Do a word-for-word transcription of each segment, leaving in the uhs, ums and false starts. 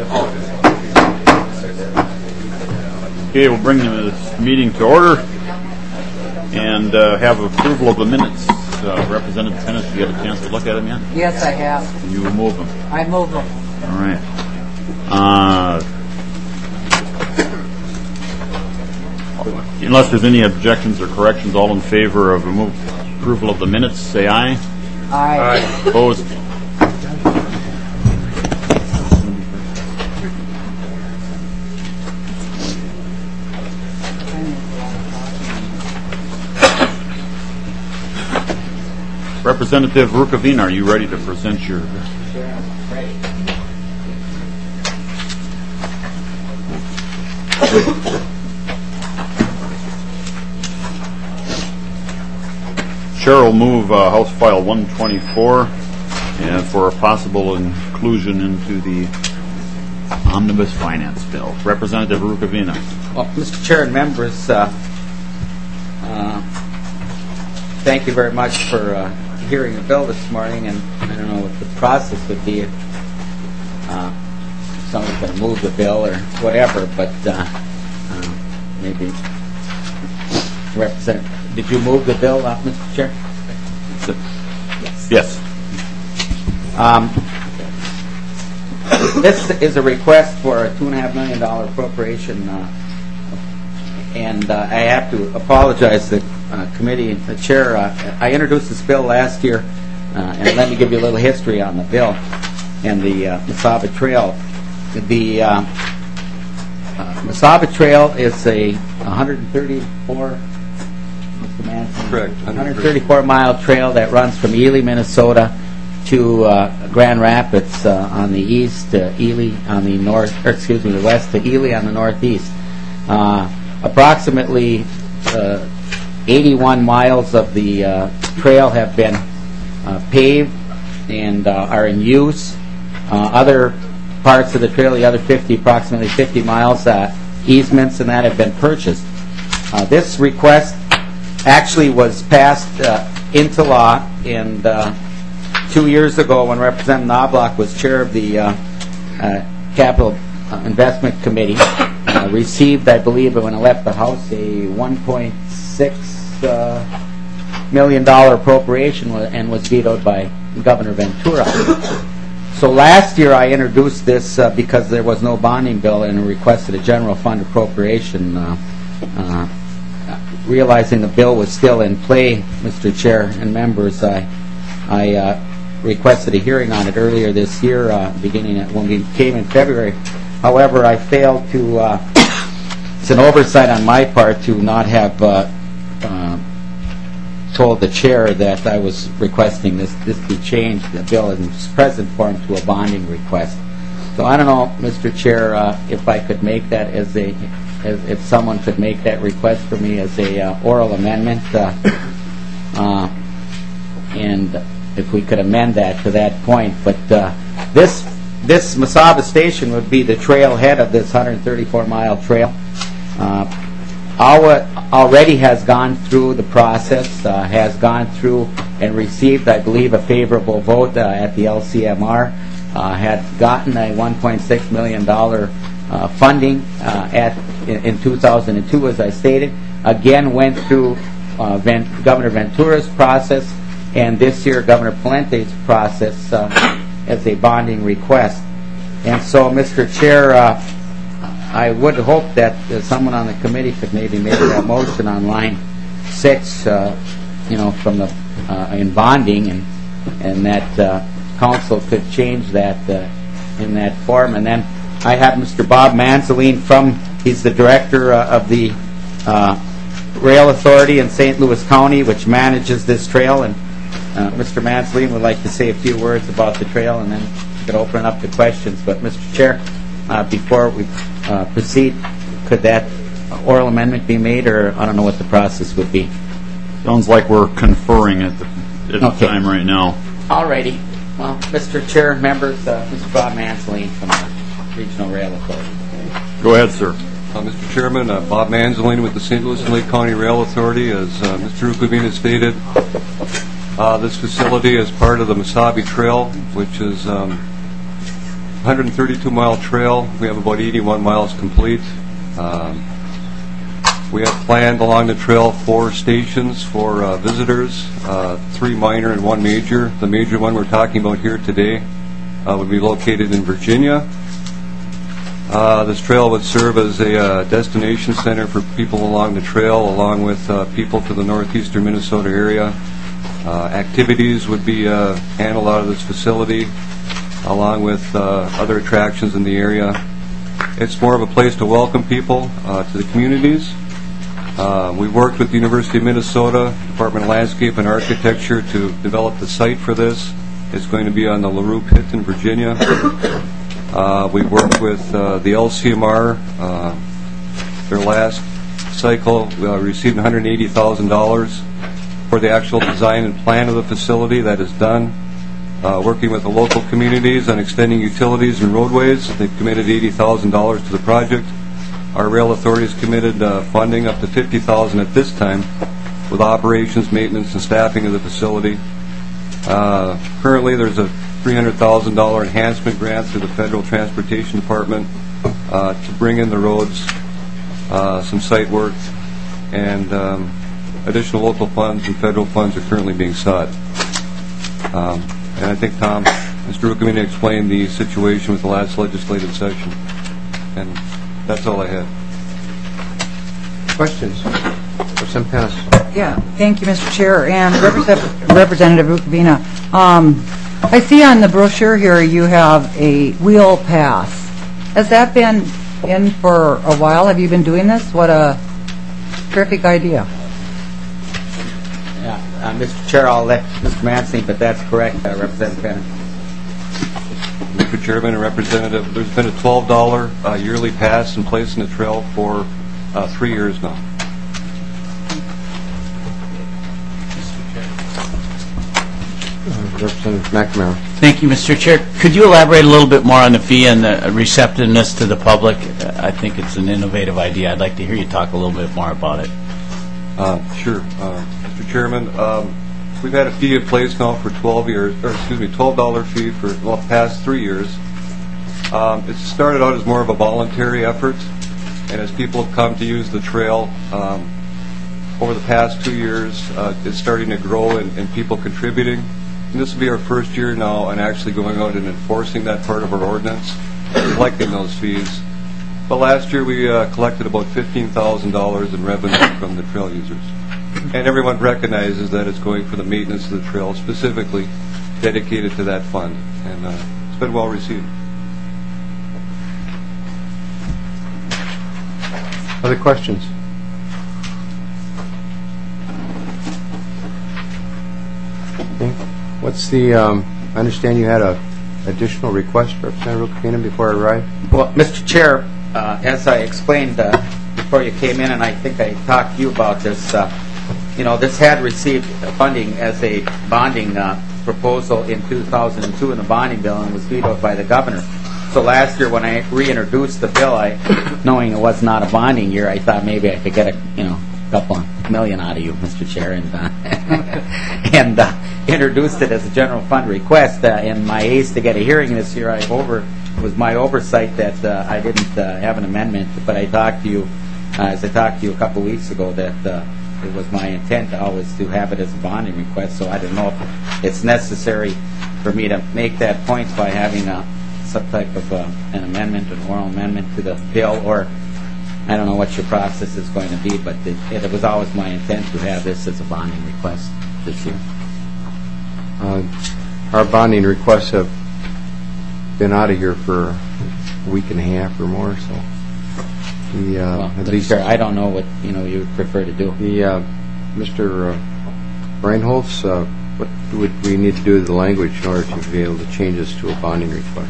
Okay, we'll bring the meeting to order and uh, have approval of the minutes. Uh, Representative Tennis, you had a chance to look at them yet? Yes, I have. You will move them. I move them. All right. Uh, unless there's any objections or corrections, all in favor of move, approval of the minutes, say aye. Aye. Aye. Opposed? Representative Rukavina, are you ready to present your... Sure, ready. Chair will move uh, House File one twenty-four and for a possible inclusion into the Omnibus Finance Bill. Representative Rukavina. Well, Mister Chair and members, uh, uh, thank you very much for uh, hearing the bill this morning, and I don't know what the process would be if uh, someone's going to move the bill or whatever, but uh, uh, maybe Representative, did you move the bill, uh, Mister Chair? Yes. Yes. Um, this is a request for a two and a half million dollar appropriation, uh, and uh, I have to apologize to the uh, committee, the chair. Uh, I introduced this bill last year, uh, and let me give you a little history on the bill and the uh, Mesaba Trail. The uh, uh, Mesaba Trail is a one hundred thirty-four. Correct. one hundred thirty-four mile trail that runs from Ely, Minnesota to uh, Grand Rapids uh, on the east, to Ely on the north, or excuse me, the west to Ely on the northeast. Uh, approximately uh, eighty-one miles of the uh, trail have been uh, paved and uh, are in use. Uh, other parts of the trail, the other fifty, approximately fifty miles, uh, easements and that have been purchased. Uh, this request actually was passed uh, into law, and uh, two years ago when Representative Knobloch was chair of the uh, uh, Capital uh, Investment Committee, uh, received, I believe, when I left the House, a one point six uh, million dollar appropriation and was vetoed by Governor Ventura. So last year I introduced this uh, because there was no bonding bill and requested a general fund appropriation. Uh, uh, realizing the bill was still in play, Mister Chair and members, I, I uh, requested a hearing on it earlier this year, uh, beginning at when we came in February. However, I failed to, uh, it's an oversight on my part to not have uh, uh, told the chair that I was requesting this, this be changed, the bill in its present form, to a bonding request. So I don't know, Mister Chair, uh, if I could make that as a If, if someone could make that request for me as a uh, oral amendment, uh, uh, and if we could amend that to that point. But uh, this this Mesaba Station would be the trailhead of this one hundred thirty-four mile trail. Uh, our, already has gone through the process, uh, has gone through and received, I believe, a favorable vote uh, at the L C M R, uh, had gotten a one point six million dollar uh, funding uh, at in, in two thousand two, as I stated. Again, went through uh, Ven Governor Ventura's process, and this year Governor Palente's process uh, as a bonding request. And so, Mister Chair, uh, I would hope that uh, someone on the committee could maybe make that motion on line six, uh, you know, from the uh, in bonding, and and that uh, council could change that uh, in that form. And then I have Mister Bob Manzeline from, he's the director uh, of the uh, Rail Authority in Saint Louis County, which manages this trail, and uh, Mister Manzeline would like to say a few words about the trail, and then we could open it up to questions. But Mister Chair, uh, before we uh, proceed, could that oral amendment be made, or I don't know what the process would be? Sounds like we're conferring at the, at the Okay. time right now. Alrighty. Well, Mister Chair, members, uh, Mister Bob Manzeline from the Regional Rail Authority. Go ahead, sir. Uh, Mister Chairman, uh, Bob Manzeline with the Saint Louis and Lake County Rail Authority. As uh, Mister Rukavina stated, uh, this facility is part of the Mesabi Trail, which is um, hundred thirty-two mile trail. We have about eighty-one miles complete. Um, we have planned along the trail four stations for uh, visitors, uh, three minor and one major. The major one we're talking about here today uh, would be located in Virginia. Uh, this trail would serve as a uh, destination center for people along the trail, along with uh, people to the northeastern Minnesota area. Uh, activities would be uh, handled out of this facility, along with uh, other attractions in the area. It's more of a place to welcome people uh, to the communities. Uh, we worked with the University of Minnesota, Department of Landscape and Architecture to develop the site for this. It's going to be on the LaRue Pit in Virginia. Uh, we worked with uh, the L C M R. Uh, their last cycle uh, received one hundred eighty thousand dollars for the actual design and plan of the facility. That is done. Uh, working with the local communities on extending utilities and roadways. They've committed eighty thousand dollars to the project. Our rail authority has committed uh, funding up to fifty thousand dollars at this time with operations, maintenance, and staffing of the facility. Uh, currently, there's a three hundred thousand dollars enhancement grant through the Federal Transportation Department uh, to bring in the roads, uh, some site work, and um, additional local funds and federal funds are currently being sought. Um, and I think Tom, Mister Rukamina explained the situation with the last legislative session, and that's all I had. Questions? Representative Panis. Yeah, thank you, Mister Chair, and Representative Representative Rukavina. Um, I see on the brochure here you have a wheel pass. Has that been in for a while? Have you been doing this? What a terrific idea. Yeah, uh, Mister Chair, I'll let Mister Mancini, but that's correct, uh, Representative Bennett. Mister Chairman and Representative, there's been a twelve dollars uh, yearly pass in place in the trail for uh, three years now. Representative McNamara. Thank you, Mister Chair. Could you elaborate a little bit more on the fee and the receptiveness to the public? I think it's an innovative idea. I'd like to hear you talk a little bit more about it. Uh, sure. Uh, Mister Chairman, um, we've had a fee in place now for twelve years, or excuse me, twelve dollars fee for well, the past three years. Um, it started out as more of a voluntary effort, and as people have come to use the trail um, over the past two years, uh, it's starting to grow and, and people contributing. And this will be our first year now and actually going out and enforcing that part of our ordinance, collecting those fees. But last year we uh, collected about fifteen thousand dollars in revenue from the trail users. And everyone recognizes that it's going for the maintenance of the trail, specifically dedicated to that fund. And uh, it's been well received. Other questions? Okay. What's the, um, I understand you had a additional request, Representative Rukavina, before I arrived? Well, Mister Chair, uh, as I explained uh, before you came in, and I think I talked to you about this, uh, you know, this had received funding as a bonding uh, proposal in two thousand two in the bonding bill and was vetoed by the governor. So last year when I reintroduced the bill, I, knowing it was not a bonding year, I thought maybe I could get a, you know, couple of million out of you, Mister Chair, and uh, and uh, introduced it as a general fund request. Uh, and my ace to get a hearing this year, I over was my oversight that uh, I didn't uh, have an amendment. But I talked to you, uh, as I talked to you a couple of weeks ago, that uh, it was my intent always to have it as a bonding request. So I don't know if it's necessary for me to make that point by having a, some type of uh, an amendment, an oral amendment to the bill, or I don't know what your process is going to be, but it, it was always my intent to have this as a bonding request this year. Uh, our bonding requests have been out of here for a week and a half or more, so the uh, Well, at Mister least Chair, I don't know what you know you would prefer to do. the uh, Mister Uh, Reinholz, uh, what would we need to do with the language in order to be able to change this to a bonding request?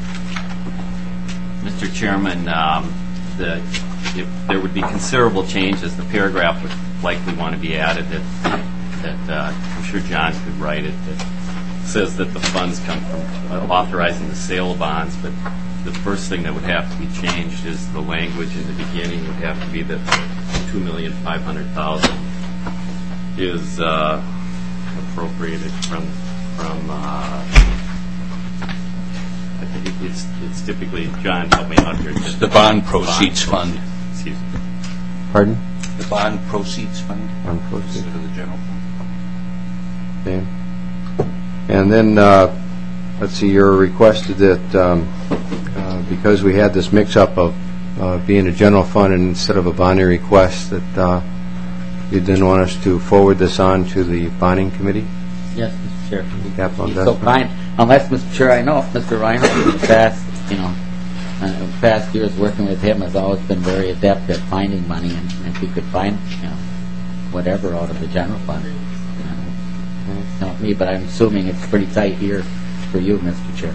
Mister Chairman, um, the, if there would be considerable changes, the paragraph would likely want to be added that, that uh, I'm sure John could write it, that says that the funds come from uh, authorizing the sale of bonds, but the first thing that would have to be changed is the language in the beginning would have to be that two million five hundred thousand is uh, appropriated from from uh, I think it's it's typically, John, help me out here. It's the bond proceeds fund. Excuse me. Pardon? The bond proceeds fund On proceeds. instead of the general fund. Okay. And then, uh, let's see, you requested that um, uh, because we had this mix-up of uh, being a general fund and instead of a bonding request, that uh, you didn't want us to forward this on to the bonding committee? Yes, Mister Chair. Capital He's so investment. kind. Unless, Mister Chair, I know Mister Reinhardt in the past, you know, uh, past years working with him has always been very adept at finding money, and if he could find, you know, whatever out of the general fund, you know, it's not me, but I'm assuming it's pretty tight here for you, Mister Chair.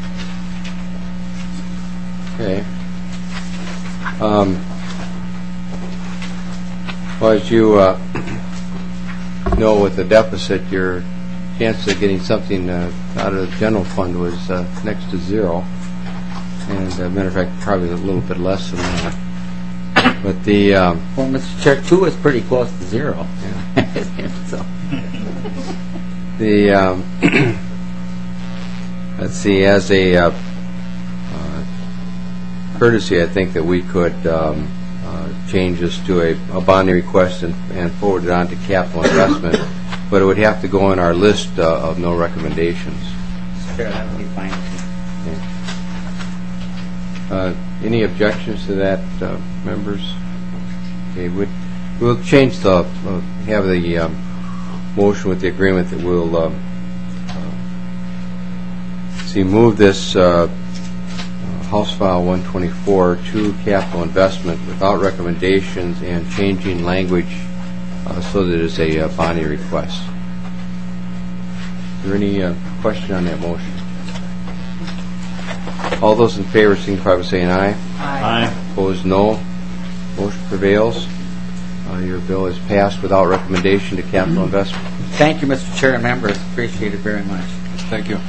Okay. Um, Well, as you uh, know, with the deficit, your chance of getting something uh, out of the general fund was uh, next to zero. And, as a matter of fact, probably a little bit less than that. But the... Um, Well, Mister Chair, two is pretty close to zero. So, The um, let's see, as a uh, uh, courtesy, I think that we could um, uh, change this to a, a bonding request and, and forward it on to capital investment, but it would have to go on our list uh, of no recommendations. Mister Chair, that would be fine. Uh, any objections to that, uh, members? Okay, we'd, we'll change the uh, have the um, motion with the agreement that we'll uh, uh, see move this uh, uh, House File one twenty-four to capital investment without recommendations and changing language uh, so that it's a uh, bonding request. Is there any uh, question on that motion? All those in favor signify by saying aye. Aye. Opposed, no. Motion prevails. Uh, your bill is passed without recommendation to capital investment. Thank you, Mister Chair and members. Appreciate it very much. Thank you.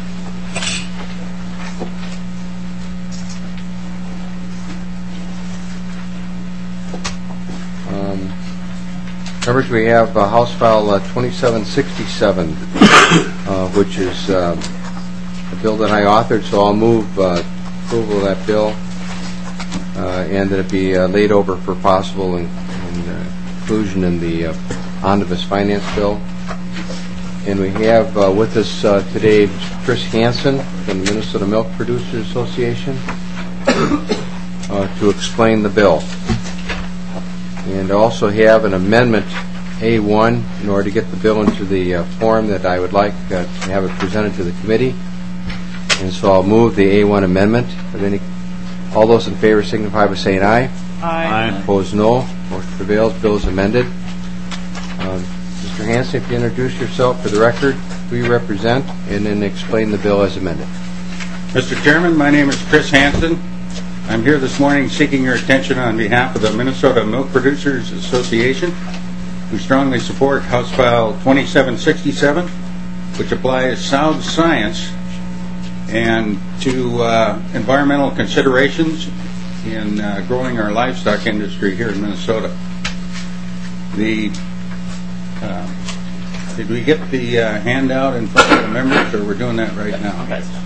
Um, members, we have uh, House File uh, twenty-seven sixty-seven, uh, which is uh, a bill that I authored, so I'll move uh, approval of that bill uh, and that it be uh, laid over for possible in, in, uh, inclusion in the uh, omnibus finance bill. And we have uh, with us uh, today Chris Hansen from the Minnesota Milk Producers Association uh, to explain the bill. And I also have an amendment A one in order to get the bill into the uh, form that I would like uh, to have it presented to the committee. And so I'll move the A one amendment. Are any, all those in favor signify by saying aye. Aye. Opposed, no. Motion prevails. Bill is amended. Um, Mister Hansen, if you introduce yourself for the record, who you represent, and then explain the bill as amended. Mister Chairman, my name is Chris Hansen. I'm here this morning seeking your attention on behalf of the Minnesota Milk Producers Association. We strongly support House File twenty-seven sixty-seven, which applies sound science and to uh, environmental considerations in uh, growing our livestock industry here in Minnesota. The uh, did we get the uh, handout in front of the members, or we're doing that right now?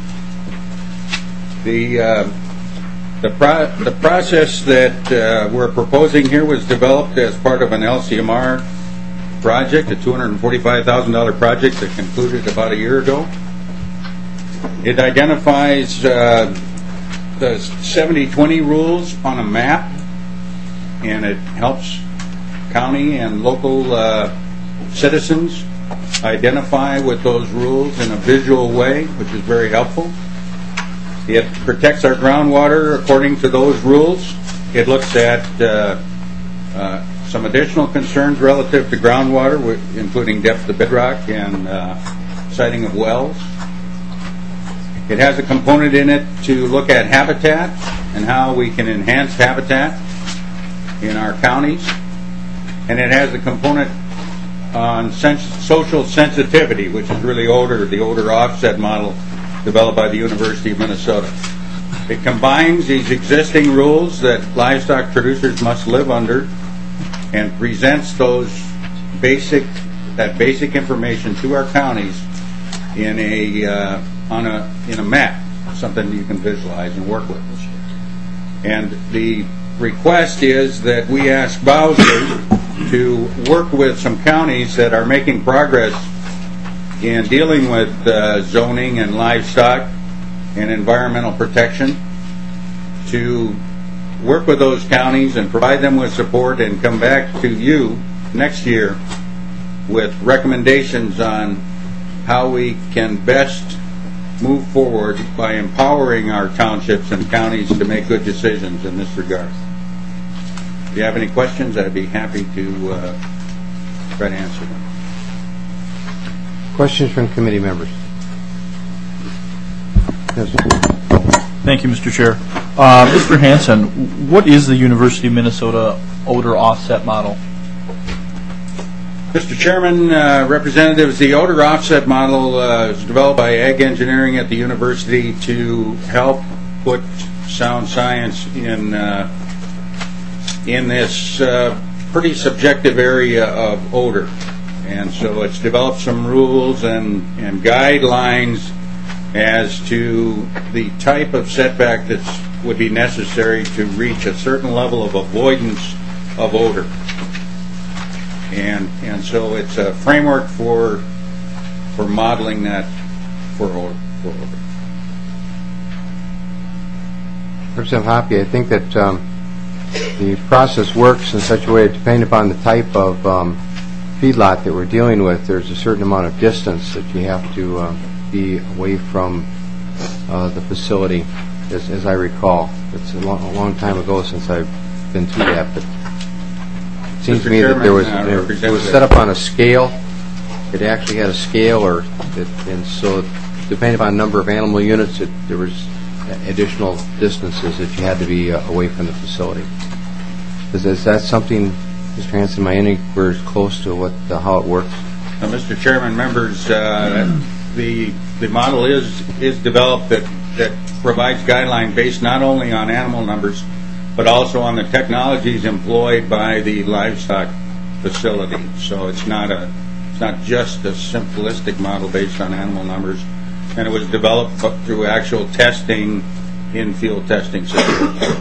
The uh, the, pro- the process that uh, we're proposing here was developed as part of an L C M R project, a two hundred forty-five thousand dollars project that concluded about a year ago. It identifies uh, the seventy twenty rules on a map, and it helps county and local uh, citizens identify with those rules in a visual way, which is very helpful. It protects our groundwater according to those rules. It looks at uh, uh, some additional concerns relative to groundwater, including depth of bedrock and uh, siting of wells. It has a component in it to look at habitat and how we can enhance habitat in our counties. And it has a component on sens- social sensitivity, which is really odor, the odor offset model developed by the University of Minnesota. It combines these existing rules that livestock producers must live under and presents those basic, that basic information to our counties in a uh, on a in a map, something you can visualize and work with. And the request is that we ask Bowser to work with some counties that are making progress in dealing with uh, zoning and livestock and environmental protection, to work with those counties and provide them with support and come back to you next year with recommendations on how we can best move forward by empowering our townships and counties to make good decisions in this regard. If you have any questions, I'd be happy to uh, try to answer them. Questions from committee members? Yes. Thank you, Mister Chair. Uh, Mister Hanson, what is the University of Minnesota odor offset model? Mister Chairman, uh, representatives, the odor offset model uh, is developed by Ag Engineering at the university to help put sound science in uh, in this uh, pretty subjective area of odor. And so it's developed some rules and, and guidelines as to the type of setback that would be necessary to reach a certain level of avoidance of odor. And and so it's a framework for for modeling that for odor. For odor. Representative Hoppe, I think that um, the process works in such a way, depending upon the type of um, feedlot that we're dealing with, there's a certain amount of distance that you have to uh, be away from uh, the facility, as, as I recall. It's a long, a long time ago since I've been through that, but it seems to me that there was, there, it was set up on a scale. It actually had a scale, or it, and so depending upon the number of animal units, it, there was additional distances that you had to be uh, away from the facility. Is, is that something, Mister Hanson, am I anywhere close to what uh, how it works? Now, Mister Chairman, members, uh, the the model is is developed that that provides guideline based not only on animal numbers, but also on the technologies employed by the livestock facility. So it's not a it's not just a simplistic model based on animal numbers, and it was developed through actual testing in field testing systems.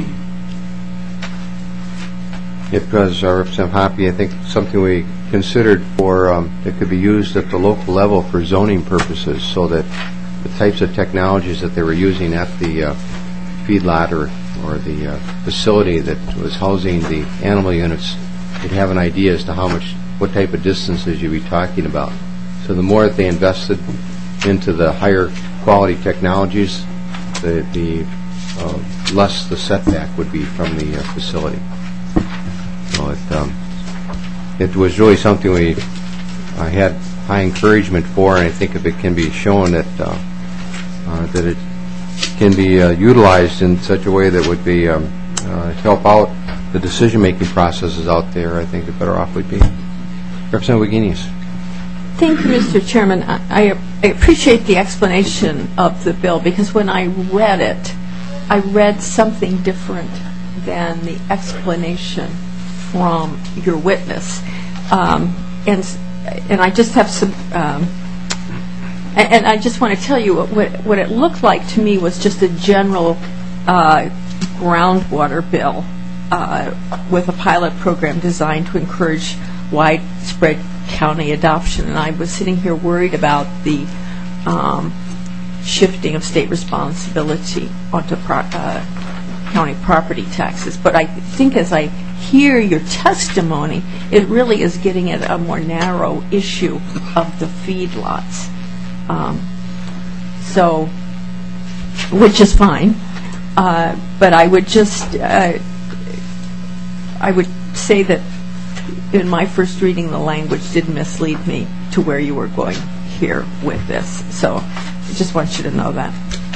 Because, uh, Representative Hoppe, I think something we considered for um, that could be used at the local level for zoning purposes, so that the types of technologies that they were using at the uh, feedlot or, or the uh, facility that was housing the animal units, you'd have an idea as to how much, what type of distances you'd be talking about. So the more that they invested into the higher quality technologies, the, the uh, less the setback would be from the uh, facility. So it, um, it was really something we I had high encouragement for, and I think if it can be shown that uh, uh, that it can be uh, utilized in such a way that would be um, uh, help out the decision-making processes out there, I think the better off we'd be. Representative Wagenius. Thank you, Mister Chairman. I, I, I appreciate the explanation of the bill, because when I read it, I read something different than the explanation from your witness, um, and and I just have some, um, and, and I just want to tell you what, what what it looked like to me was just a general uh, groundwater bill uh, with a pilot program designed to encourage widespread county adoption, and I was sitting here worried about the um, shifting of state responsibility onto pro- uh, county property taxes. But I think as I hear your testimony, it really is getting at a more narrow issue of the feedlots. Um, so, which is fine. Uh, but I would just, uh, I would say that in my first reading, the language did mislead me to where you were going here with this. So I just want you to know that.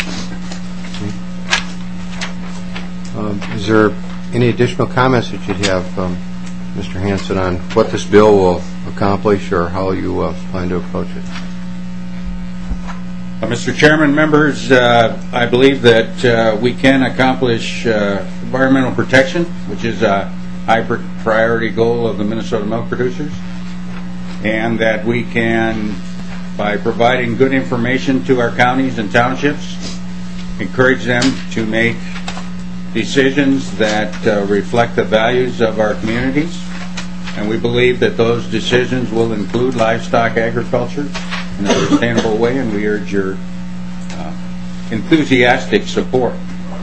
Um, is there any additional comments that you'd have, um, Mister Hanson, on what this bill will accomplish or how you uh, plan to approach it? Uh, Mister Chairman, members, uh, I believe that uh, we can accomplish uh, environmental protection, which is a high priority goal of the Minnesota milk producers, and that we can, by providing good information to our counties and townships, encourage them to make decisions that uh, reflect the values of our communities. And we believe that those decisions will include livestock agriculture in a sustainable way, and we urge your uh, enthusiastic support.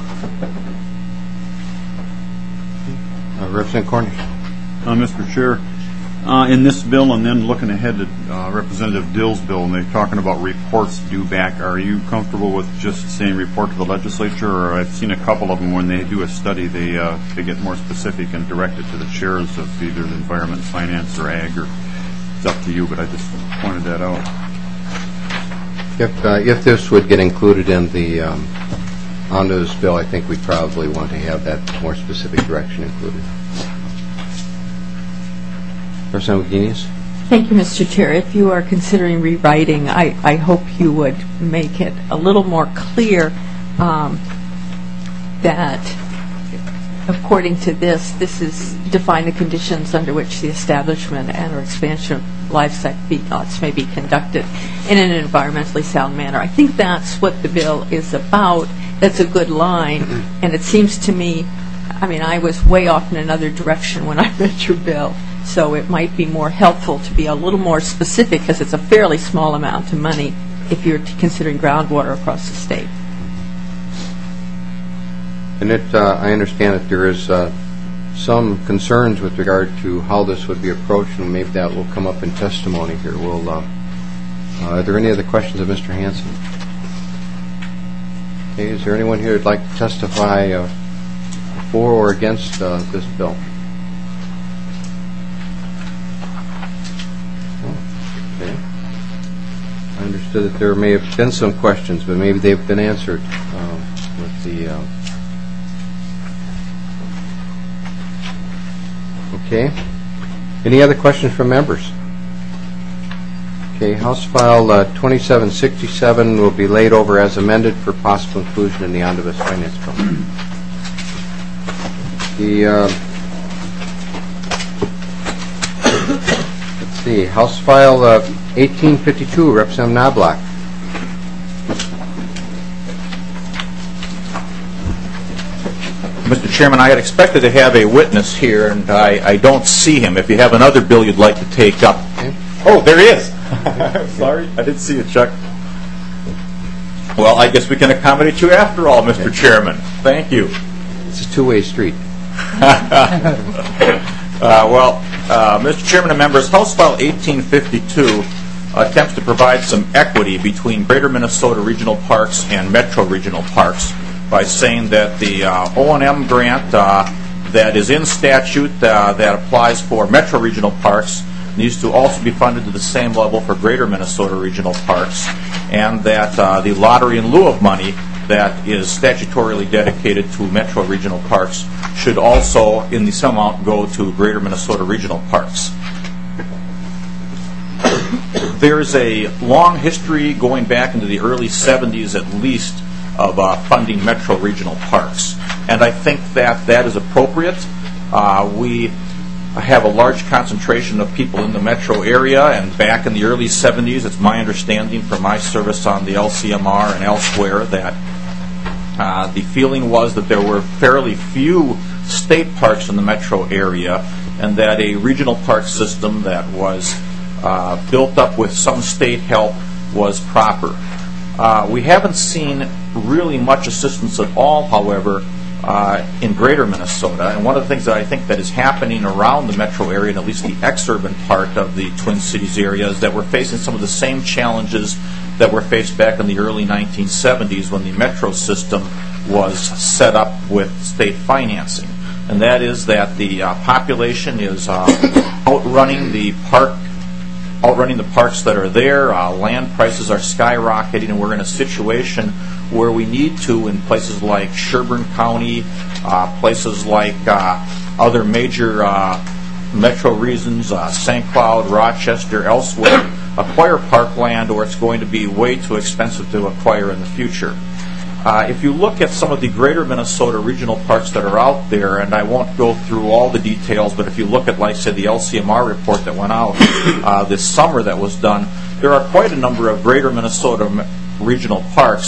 Uh, Representative Cornish. Uh, Mister Chair, uh, in this bill, and then looking ahead to uh, Representative Dill's bill, and they're talking about reports due back, are you comfortable with just saying report to the legislature? Or I've seen a couple of them when they do a study, they uh, they get more specific and direct it to the chairs of either the environment, finance, or ag, or it's up to you, but I just pointed that out. If uh, if this would get included in the um, omnibus bill, I think we'd probably want to have that more specific direction included. Representative Guinness. Thank you, Mister Chair. If you are considering rewriting, I, I hope you would make it a little more clear um, that, according to this, this is define the conditions under which the establishment and or expansion of livestock feedlots may be conducted in an environmentally sound manner. I think that's what the bill is about. That's a good line, and it seems to me, I mean, I was way off in another direction when I read your bill. So it might be more helpful to be a little more specific, because it's a fairly small amount of money if you're t- considering groundwater across the state. And it, uh, I understand that there is uh, some concerns with regard to how this would be approached, and maybe that will come up in testimony here. We'll, uh, uh, are there any other questions of Mister Hansen? Okay, is there anyone here who'd like to testify uh, for or against uh, this bill? Okay. I understood that there may have been some questions, but maybe they've been answered uh, with the. Uh, okay. Any other questions from members? Okay. House File uh, twenty-seven sixty-seven will be laid over as amended for possible inclusion in the omnibus finance bill. The. Uh, See, House File uh, eighteen fifty-two, Representative Knobloch. Mister Chairman, I had expected to have a witness here, and I, I don't see him. If you have another bill you'd like to take up. Okay. Oh, there he is. Sorry, I didn't see you, Chuck. Well, I guess we can accommodate you after all, Mister Okay. Chairman. Thank you. It's a two-way street. Uh, well, uh, Mister Chairman and members, House File eighteen fifty-two attempts to provide some equity between Greater Minnesota Regional Parks and Metro Regional Parks by saying that the uh, O and M grant uh, that is in statute uh, that applies for Metro Regional Parks needs to also be funded to the same level for Greater Minnesota Regional Parks, and that uh, the lottery in lieu of money that is statutorily dedicated to Metro Regional Parks should also, in the same amount, go to Greater Minnesota Regional Parks. There's a long history going back into the early seventies at least of uh, funding Metro Regional Parks, and I think that that is appropriate. Uh, we have a large concentration of people in the metro area, and back in the early seventies, it's my understanding from my service on the L C M R and elsewhere that uh, the feeling was that there were fairly few state parks in the metro area, and that a regional park system that was uh, built up with some state help was proper. Uh, we haven't seen really much assistance at all, however, Uh, in Greater Minnesota, and one of the things that I think that is happening around the metro area, and at least the exurban part of the Twin Cities area, is that we're facing some of the same challenges that were faced back in the early nineteen seventies when the metro system was set up with state financing, and that is that the uh, population is uh, outrunning the park, outrunning the parks that are there. Uh, land prices are skyrocketing, and we're in a situation where we need to, in places like Sherburne County, uh, places like uh, other major uh, metro regions, uh, Saint Cloud, Rochester, elsewhere, acquire parkland, or it's going to be way too expensive to acquire in the future. Uh, if you look at some of the Greater Minnesota regional parks that are out there, and I won't go through all the details, but if you look at, like, say, the L C M R report that went out uh, this summer that was done, there are quite a number of Greater Minnesota regional parks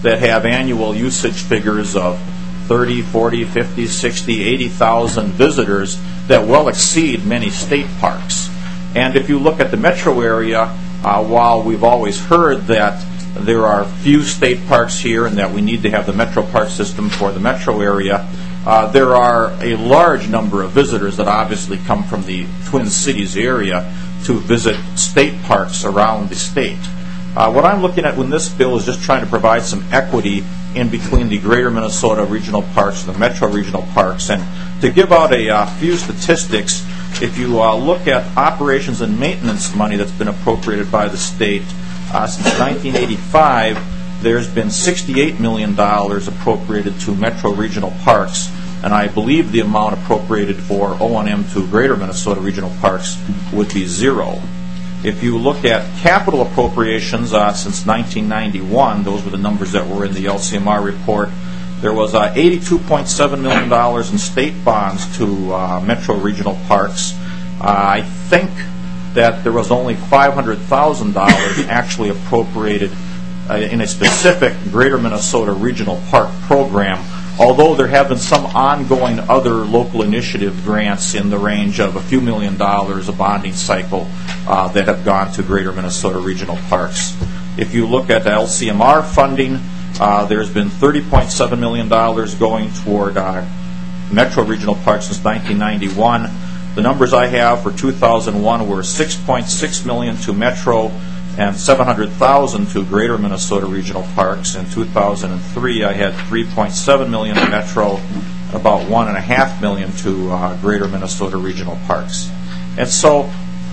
that have annual usage figures of thirty, forty, fifty, sixty, eighty thousand visitors that well exceed many state parks. And if you look at the metro area, uh, while we've always heard that there are few state parks here and that we need to have the metro park system for the metro area, uh, there are a large number of visitors that obviously come from the Twin Cities area to visit state parks around the state. Uh, what I'm looking at with this bill is just trying to provide some equity in between the greater Minnesota regional parks and the metro regional parks. And to give out a uh, few statistics, if you uh, look at operations and maintenance money that's been appropriated by the state, uh, since nineteen eighty-five, there's been sixty-eight million dollars appropriated to metro regional parks, and I believe the amount appropriated for O and M to greater Minnesota regional parks would be zero. If you look at capital appropriations uh, since nineteen ninety-one, those were the numbers that were in the L C M R report, there was uh, eighty-two point seven million dollars in state bonds to uh, metro regional parks. Uh, I think that there was only five hundred thousand dollars actually appropriated uh, in a specific greater Minnesota regional park program, although there have been some ongoing other local initiative grants in the range of a few million dollars a bonding cycle uh, that have gone to greater Minnesota regional parks. If you look at the L C M R funding, uh, there's been thirty point seven million dollars going toward uh, metro regional parks since nineteen ninety-one. The numbers I have for two thousand one were six point six million dollars to metro and seven hundred thousand dollars to greater Minnesota regional parks. In two thousand three, I had three point seven million dollars to metro, about one point five million dollars to uh, greater Minnesota regional parks. And so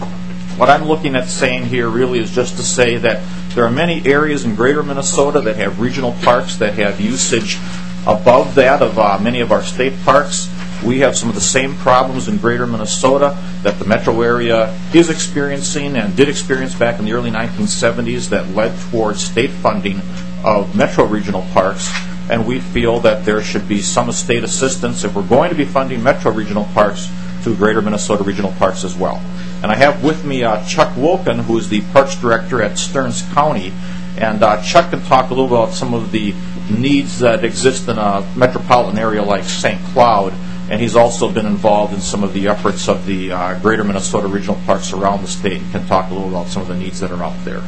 what I'm looking at saying here really is just to say that there are many areas in greater Minnesota that have regional parks that have usage above that of uh, many of our state parks. We have some of the same problems in greater Minnesota that the metro area is experiencing and did experience back in the early nineteen seventies that led towards state funding of metro regional parks. And we feel that there should be some state assistance if we're going to be funding metro regional parks to greater Minnesota regional parks as well. And I have with me uh, Chuck Wolken, who is the Parks Director at Stearns County. And uh, Chuck can talk a little about some of the needs that exist in a metropolitan area like Saint Cloud. And he's also been involved in some of the efforts of the uh, greater Minnesota regional parks around the state and can talk a little about some of the needs that are out there.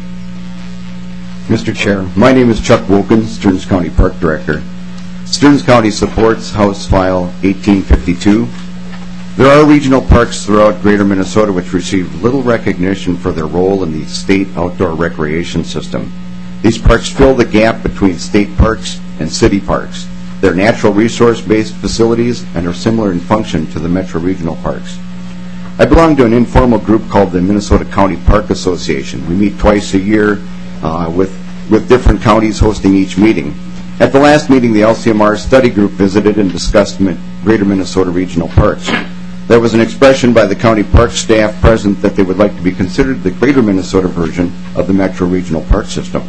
Mister Chair, my name is Chuck Wolken, Stearns County Park Director. Stearns County supports House File eighteen fifty-two. There are regional parks throughout greater Minnesota which receive little recognition for their role in the state outdoor recreation system. These parks fill the gap between state parks and city parks. They're natural resource-based facilities and are similar in function to the metro regional parks. I belong to an informal group called the Minnesota County Park Association. We meet twice a year uh, with, with different counties hosting each meeting. At the last meeting, the L C M R study group visited and discussed mi- greater Minnesota regional parks. There was an expression by the county park staff present that they would like to be considered the greater Minnesota version of the metro regional park system.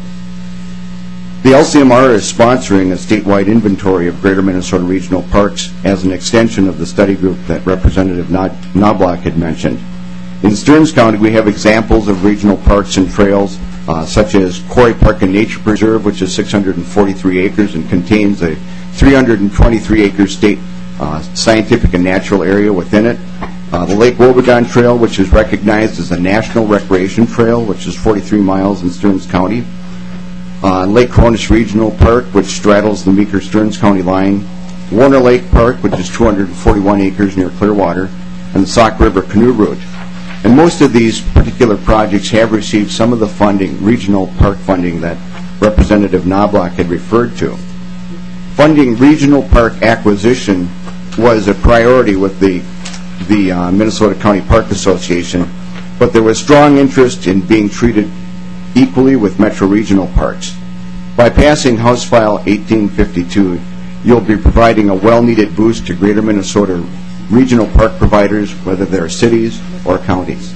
The L C M R is sponsoring a statewide inventory of greater Minnesota regional parks as an extension of the study group that Representative Knobloch had mentioned. In Stearns County, we have examples of regional parks and trails, uh, such as Quarry Park and Nature Preserve, which is six hundred forty-three acres and contains a three hundred twenty-three acre state uh, scientific and natural area within it. Uh, the Lake Wobegon Trail, which is recognized as a national recreation trail, which is forty-three miles in Stearns County. Uh, Lake Cronus Regional Park, which straddles the Meeker-Stearns County line, Warner Lake Park, which is two hundred forty-one acres near Clearwater, and the Sauk River Canoe Route. And most of these particular projects have received some of the funding, regional park funding, that Representative Knobloch had referred to. Funding regional park acquisition was a priority with the, the uh, Minnesota County Park Association, but there was strong interest in being treated equally with metro regional parks. By passing House File eighteen fifty-two, you'll be providing a well-needed boost to greater Minnesota regional park providers, whether they're cities or counties.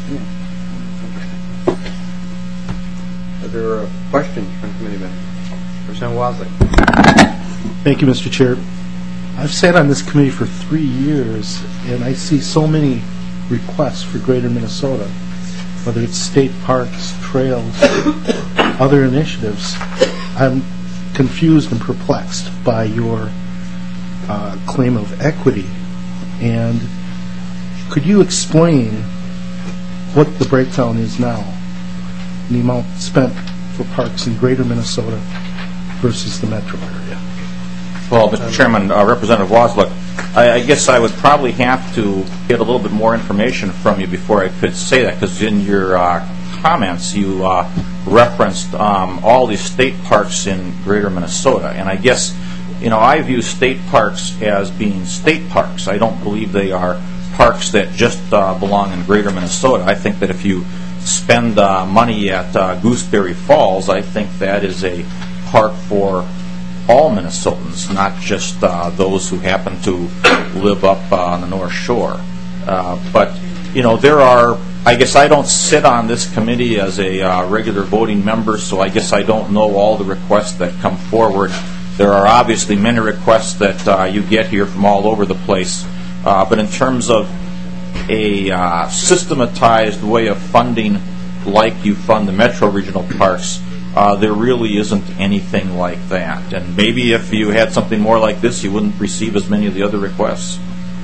Are there uh, questions from committee members? Representative Wasley. Thank you, Mister Chair. I've sat on this committee for three years, and I see so many requests for greater Minnesota, whether it's state parks, trails, other initiatives. I'm confused and perplexed by your uh, claim of equity. And could you explain what the breakdown is now, the amount spent for parks in greater Minnesota versus the metro area? Well, Mister Chairman, uh, Representative Wozluck, I, I guess I would probably have to get a little bit more information from you before I could say that, because in your uh, comments you uh, referenced um, all these state parks in greater Minnesota, and I guess, you know, I view state parks as being state parks. I don't believe they are parks that just uh, belong in greater Minnesota. I think that if you spend uh, money at uh, Gooseberry Falls, I think that is a park for all Minnesotans, not just uh, those who happen to live up uh, on the North Shore. Uh, but, you know, there are, I guess I don't sit on this committee as a uh, regular voting member, so I guess I don't know all the requests that come forward. There are obviously many requests that uh, you get here from all over the place. Uh, but in terms of a uh, systematized way of funding like you fund the metro regional parks, Uh, there really isn't anything like that. And maybe if you had something more like this, you wouldn't receive as many of the other requests.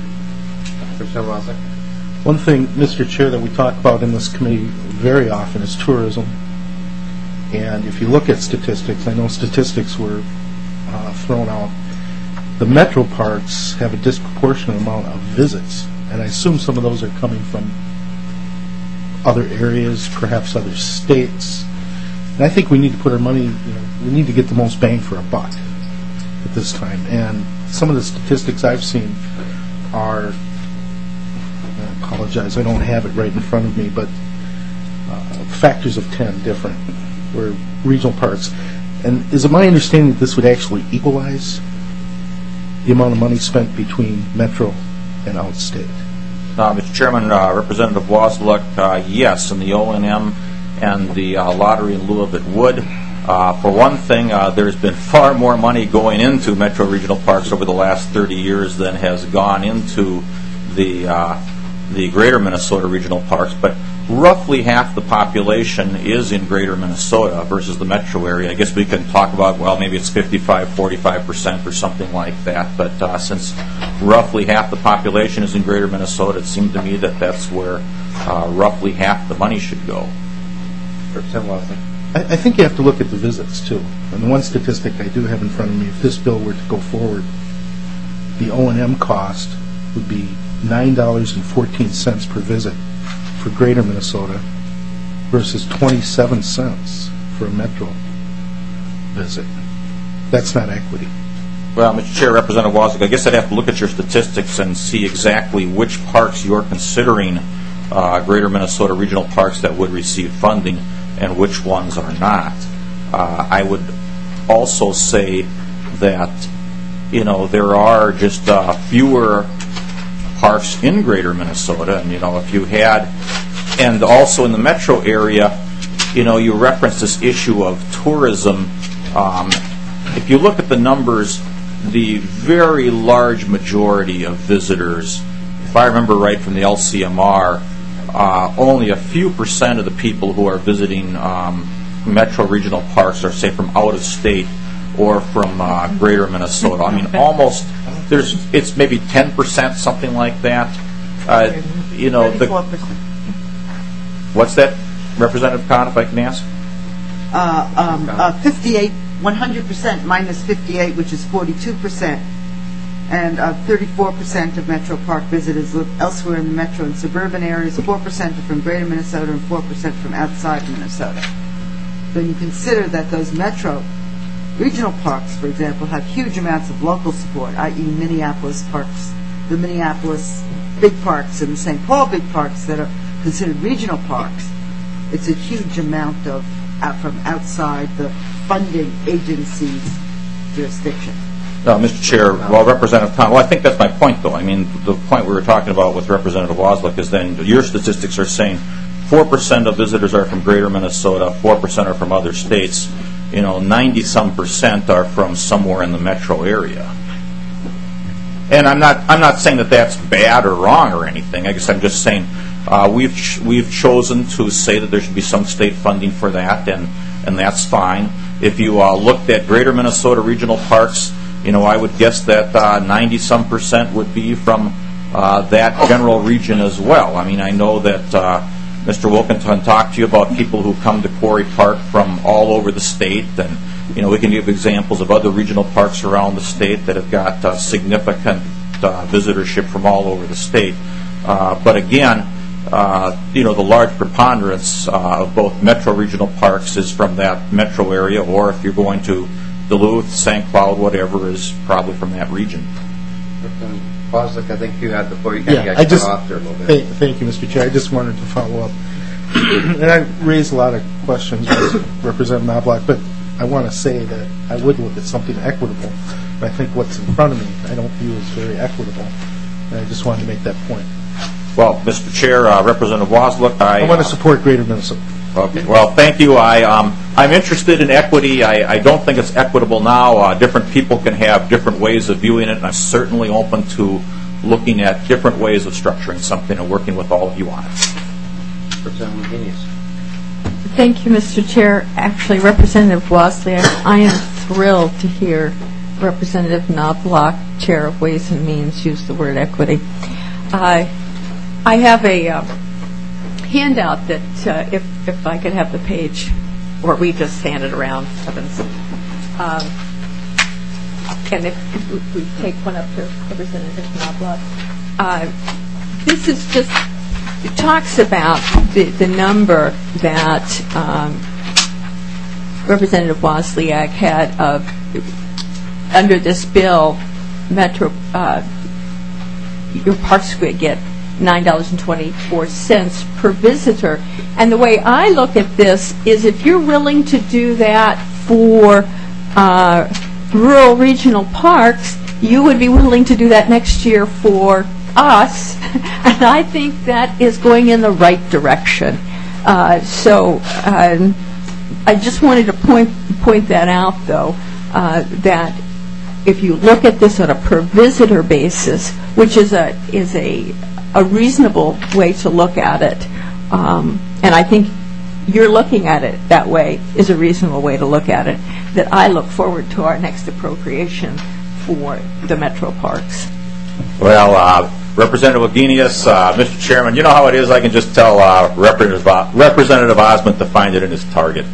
One thing, Mister Chair, that we talk about in this committee very often is tourism. And if you look at statistics, I know statistics were uh, thrown out. The metro parks have a disproportionate amount of visits, and I assume some of those are coming from other areas, perhaps other states. And I think we need to put our money, you know, we need to get the most bang for a buck at this time. And some of the statistics I've seen are, I apologize, I don't have it right in front of me, but uh, factors of ten different, where regional parks. And is it my understanding that this would actually equalize the amount of money spent between metro and outstate? Uh, Mister Chairman, uh, Representative Wozluck, uh, yes, and the O and M and the uh, lottery in lieu of it would. Uh, for one thing, uh, there's been far more money going into metro regional parks over the last thirty years than has gone into the uh, the greater Minnesota regional parks, but roughly half the population is in greater Minnesota versus the metro area. I guess we can talk about, well, maybe it's fifty-five, forty-five percent or something like that, but uh, since roughly half the population is in greater Minnesota, it seemed to me that that's where uh, roughly half the money should go. I, I think you have to look at the visits, too. And the one statistic I do have in front of me, if this bill were to go forward, the O and M cost would be nine dollars and fourteen cents per visit for greater Minnesota versus twenty-seven cents for a metro visit. That's not equity. Well, Mister Chair, Representative Wozluck, I guess I'd have to look at your statistics and see exactly which parks you're considering uh, greater Minnesota regional parks that would receive funding and which ones are not. Uh, I would also say that, you know, there are just uh, fewer parks in greater Minnesota, and, you know, if you had, and also in the metro area, you know, you referenced this issue of tourism. Um, if you look at the numbers, the very large majority of visitors, if I remember right from the L C M R, uh, only a few percent of the people who are visiting um, metro regional parks are, say, from out of state or from uh, greater Minnesota. I mean, almost, there's, it's maybe ten percent, something like that. Uh, you know, the, what's that, Representative Kahn, if I can ask? Uh, um, uh, fifty-eight, one hundred percent minus fifty-eight, which is forty-two percent. And uh, thirty-four percent of Metro Park visitors live elsewhere in the metro and suburban areas, four percent are from greater Minnesota, and four percent from outside Minnesota. When you consider that those metro regional parks, for example, have huge amounts of local support, that is. Minneapolis parks, the Minneapolis big parks and the Saint Paul big parks that are considered regional parks, it's a huge amount of out from outside the funding agency's jurisdiction. No, Mister Chair, well, Representative Kahn, well, I think that's my point, though. I mean, the point we were talking about with Representative Wozluck is then your statistics are saying four percent of visitors are from greater Minnesota, four percent are from other states. You know, ninety-some percent are from somewhere in the metro area. And I'm not I'm not saying that that's bad or wrong or anything. I guess I'm just saying uh, we've ch- we've chosen to say that there should be some state funding for that, and, and that's fine. If you uh, looked at Greater Minnesota Regional Parks, you know, I would guess that uh, ninety some percent would be from uh, that general region as well. I mean, I know that uh, Mister Wilkinson talked to you about people who come to Quarry Park from all over the state, and you know, we can give examples of other regional parks around the state that have got uh, significant uh, visitorship from all over the state. Uh, but again, uh, you know, the large preponderance uh, of both metro regional parks is from that metro area, or if you're going to Duluth, Saint Cloud, whatever, is probably from that region. Boslick, I think you had before you kind of Yeah, got I cut just, off there a little bit. thank, thank you, Mister Chair. I just wanted to follow up. And I raised a lot of questions with Representative Knobloch, but I want to say that I would look at something equitable. But I think what's in front of me I don't view as very equitable. And I just wanted to make that point. Well, Mister Chair, uh, Representative Wozliak, I... I want to uh, support Greater Minnesota. Okay. Well, thank you. I, um, I'm interested in equity. I, I don't think it's equitable now. Uh, different people can have different ways of viewing it, and I'm certainly open to looking at different ways of structuring something and working with all of you on it. Representative Guinness. Thank you, Mister Chair. Actually, Representative Wozliak, I am thrilled to hear Representative Knobloch, Chair of Ways and Means, use the word equity. Uh, I have a uh, handout that, uh, if, if I could have the page, or we just hand it around, heavens. Um, and if we take one up to Representative Knobloch. Uh, this is just, it talks about the, the number that um, Representative Wozliak had of, under this bill, Metro, uh, your parks would get nine dollars and twenty-four cents per visitor. And the way I look at this is if you're willing to do that for uh, rural regional parks, you would be willing to do that next year for us. And I think that is going in the right direction. Uh, so um, I just wanted to point, point that out, though, uh, that if you look at this on a per visitor basis, which is a is a a reasonable way to look at it, um, and I think you're looking at it that way is a reasonable way to look at it, that I look forward to our next appropriation for the metro parks. Well, uh, Representative Wagenius, uh, Mister Chairman, you know how it is. I can just tell uh, Representative, uh, Representative Osmond to find it in his target.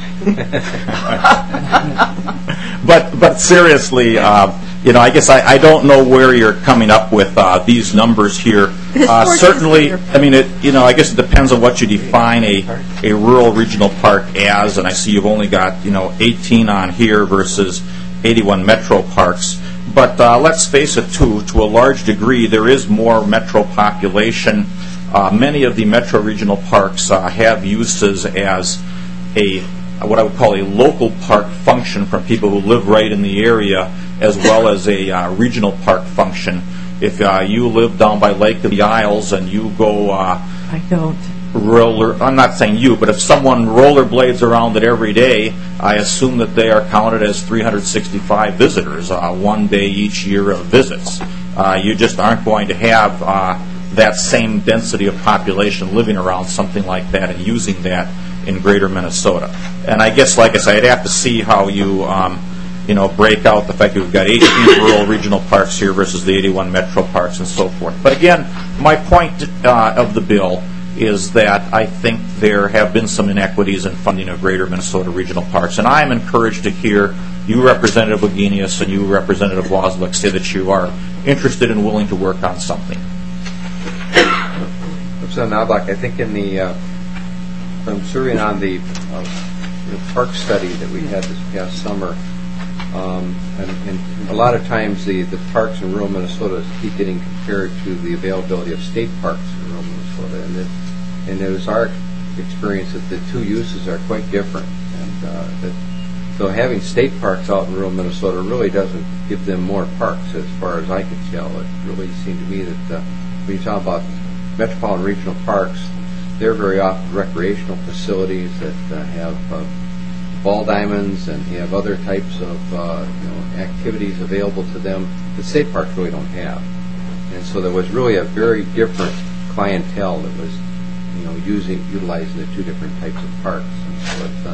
but but seriously, uh, you know, I guess I, I don't know where you're coming up with uh, these numbers here. Uh, certainly, I mean, it. You know, I guess it depends on what you define a a rural regional park as. And I see you've only got you know eighteen on here versus eighty-one metro parks. But uh, let's face it, too, to a large degree, there is more metro population. Uh, many of the metro regional parks uh, have uses as a what I would call a local park function from people who live right in the area, as well as a uh, regional park function. If uh, you live down by Lake of the Isles and you go... Uh, I don't. Roller, I'm not saying you, but if someone rollerblades around it every day, I assume that they are counted as three hundred sixty-five visitors, uh, one day each year of visits. Uh, you just aren't going to have uh, that same density of population living around something like that and using that in Greater Minnesota. And I guess, like I said, I'd have to see how you, um, you know, break out the fact that we've got eighteen rural regional parks here versus the eighty-one metro parks and so forth. But again, my point uh, of the bill is that I think there have been some inequities in funding of Greater Minnesota regional parks. And I am encouraged to hear you, Representative Wagenius, and you, Representative Wozliak, say that you are interested and willing to work on something. Representative Knobloch, I think in the, uh, from serving on the, uh, the park study that we had this past summer, um, and, and a lot of times the, the parks in rural Minnesota keep getting compared to the availability of state parks in rural Minnesota. And it, And it was our experience that the two uses are quite different. And uh, that, so having state parks out in rural Minnesota really doesn't give them more parks, as far as I can tell. It really seemed to me that uh, when you talk about metropolitan regional parks, they're very often recreational facilities that uh, have uh, ball diamonds and have other types of uh, you know, activities available to them that state parks really don't have. And so there was really a very different clientele that was you know, using, utilizing the two different types of parks. And so it's, uh,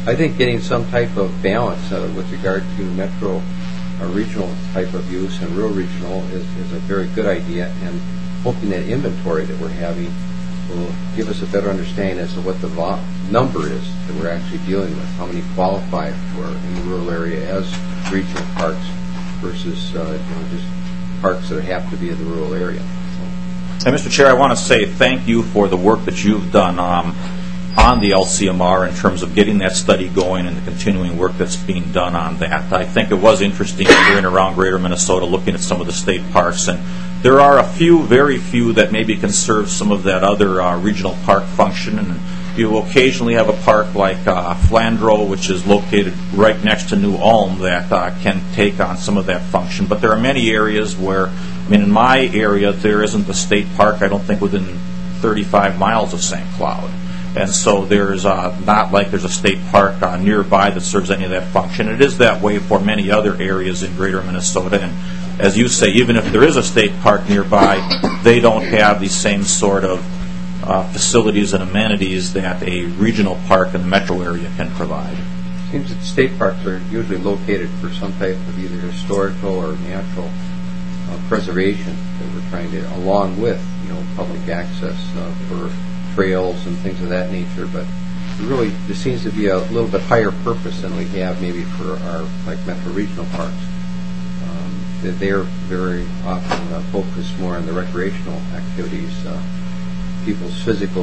I think getting some type of balance uh, with regard to metro or regional type of use and rural regional is, is a very good idea, and hoping that inventory that we're having will give us a better understanding as to what the vo- number is that we're actually dealing with, how many qualify for in the rural area as regional parks versus uh, you know, just parks that have to be in the rural area. And Mister Chair, I want to say thank you for the work that you've done um, on the L C M R in terms of getting that study going and the continuing work that's being done on that. I think it was interesting going around Greater Minnesota looking at some of the state parks, and there are a few, very few, that maybe can serve some of that other uh, regional park function. And you occasionally have a park like uh, Flandreau, which is located right next to New Ulm, that uh, can take on some of that function. But there are many areas where, I mean, in my area, there isn't a state park, I don't think, within thirty-five miles of Saint Cloud. And so there's uh, not like there's a state park uh, nearby that serves any of that function. It is that way for many other areas in Greater Minnesota. And as you say, even if there is a state park nearby, they don't have the same sort of uh, facilities and amenities that a regional park in the metro area can provide. It seems that state parks are usually located for some type of either historical or natural uh, preservation that we're trying to, along with, you know, public access uh, for trails and things of that nature. But really, there seems to be a little bit higher purpose than we have maybe for our like metro regional parks. Um, that they're very often uh, focused more on the recreational activities, uh, people's physical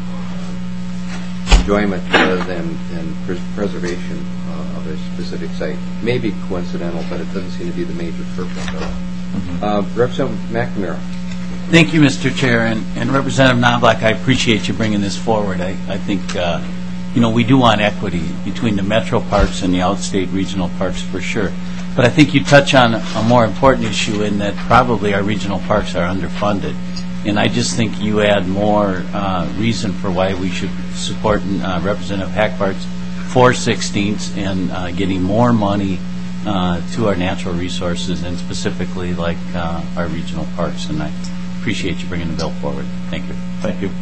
uh, enjoyment rather than, than pres- preservation uh, of a specific site. Maybe coincidental, but it doesn't seem to be the major purpose of it. Mm-hmm. Uh, Representative McNamara. Thank you, Mister Chair, and, and Representative Knobloch, I appreciate you bringing this forward. I, I think, uh, you know, we do want equity between the metro parks and the outstate regional parks for sure. But I think you touch on a more important issue in that probably our regional parks are underfunded. And I just think you add more uh, reason for why we should support uh, Representative Hackbart's four sixteenths and uh, getting more money uh, to our natural resources and specifically like uh, our regional parks. And I appreciate you bringing the bill forward. Thank you. Thank you.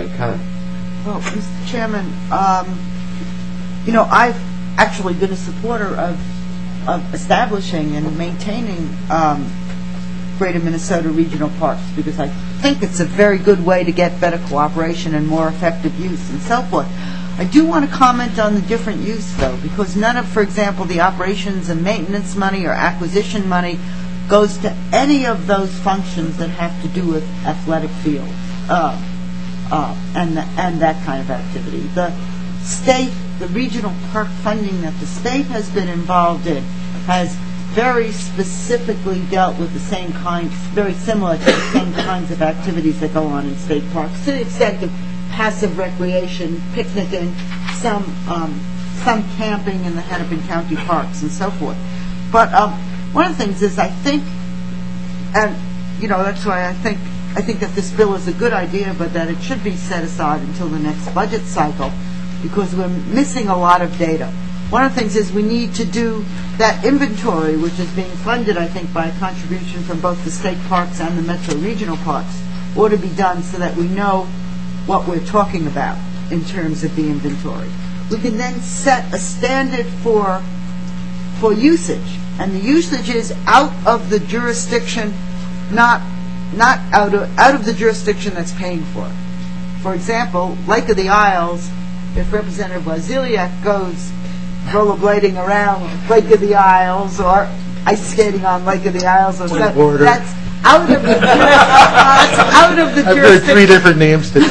Well, Mister Chairman, um, you know, I've actually been a supporter of of establishing and maintaining um, Greater Minnesota Regional Parks because I think it's a very good way to get better cooperation and more effective use and so forth. I do want to comment on the different use, though, because none of, for example, the operations and maintenance money or acquisition money goes to any of those functions that have to do with athletic fields uh, uh, and, the, and that kind of activity. The state, the regional park funding that the state has been involved in has very specifically dealt with the same kind, very similar to the same kinds of activities that go on in state parks, to the extent of passive recreation, picnicking, some um, some camping in the Hennepin County parks and so forth. But um, one of the things is I think, and you know that's why I think I think that this bill is a good idea, but that it should be set aside until the next budget cycle because we're missing a lot of data. One of the things is we need to do that inventory, which is being funded, I think, by a contribution from both the state parks and the metro regional parks, ought to be done so that we know what we're talking about in terms of the inventory. We can then set a standard for for usage, and the usage is out of the jurisdiction, not not out of out of the jurisdiction that's paying for it. For example, Lake of the Isles, if Representative Waziliak goes rollerblading around Lake of the Isles or ice skating on Lake of the Isles or something, that's out of the that's out of the I've jurisdiction. heard three different names today.